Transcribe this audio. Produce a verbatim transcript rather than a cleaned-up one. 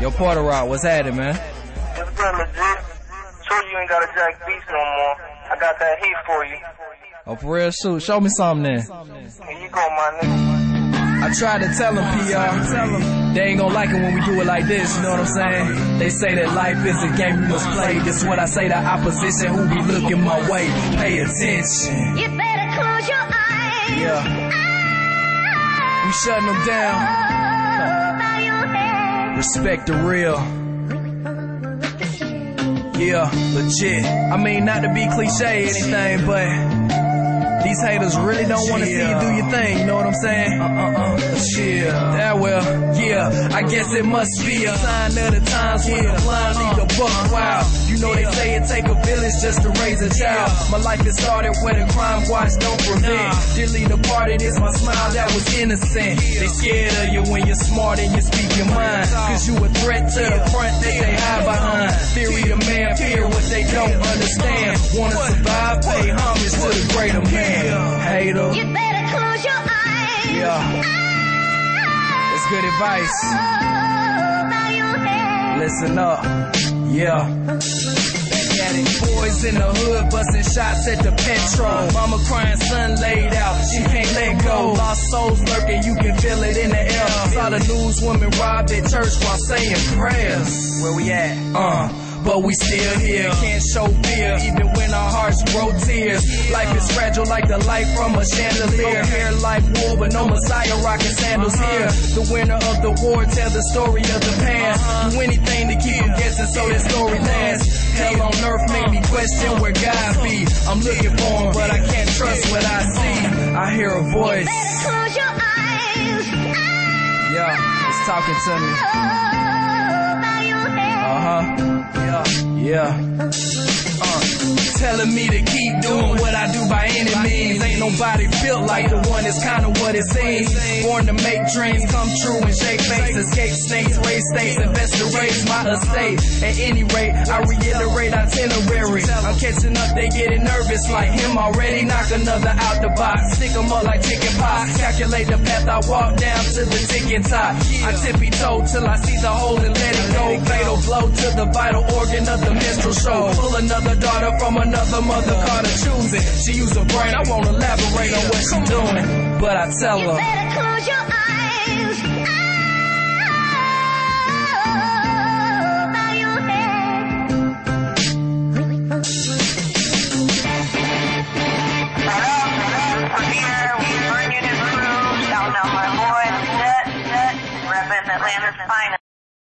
Yo, Porter Rock, what's happening, man? What's good, legit? Sure you ain't got a Jack Beats no more. I got that heat for you. Oh, for real? Shoot, show me something then. Here you go, my nigga. I tried to tell them, P R. They ain't gonna like it when we do it like this, you know what I'm saying? They say that life is a game you must play. This is what I say to opposition who be looking my way. Pay attention. You better close your eyes. Yeah. We shutting them down. Respect the real. Yeah, legit. I mean, not to be cliche or anything, but these haters really don't want to see you do your thing, you know what I'm saying? Uh-uh-uh, chill. Yeah, well, yeah, I guess it must be a sign of the times when the blind lead the buck wild. You know they say it take a village just to raise a child. My life is started where the crime watch don't prevent. Dearly departed is my smile that was innocent. They scared of you when you're smart and you speak your mind. Cause you a threat to the front that they hide behind. Theory of man, fear what they don't understand. Wanna survive, pay homage to the greater man. Hater. You better close your eyes. Yeah. That's good advice. Listen up. Yeah. Boys in the hood busting shots at the petrol. Mama crying, son laid out, she can't let go. Lost souls lurking, you can feel it in the air. Saw the newswoman robbed at church while saying prayers. Where we at? Uh. But we still here, can't show fear, even when our hearts grow tears. Life is fragile like the light from a chandelier. Hair like wool, but no Messiah rocking sandals here. The winner of the war tell the story of the past. Do anything to keep them guessing so that story lasts. Hell on earth make me question where God be. I'm looking for him, but I can't trust what I see. I hear a voice. Close your eyes. Yeah, it's talking to me. Uh-huh. Yeah, yeah. Uh, telling me to keep doing what I do by any means. Ain't nobody built like the one, it's kinda what it seems. Born to make dreams come true and shake faces. Escape snakes, raise states, invest to raise my estate. At any rate, I reiterate itinerary. I'm catching up, they getting nervous like him already. Knock another out the box, stick them up like chicken pox. Calculate the path I walk down to the ticking top. I tippy toe till I see the hole and let it go. Fatal blow to the vital organ of the minstrel show. Pull another daughter from another mother, caught her choosing. She use her brain, I won't elaborate on what she doing, but I tell her. You better close your eyes. Bow your head. From here, we burn you to crew. Shout out my boy, Jet, Jet, repping Atlanta's finest.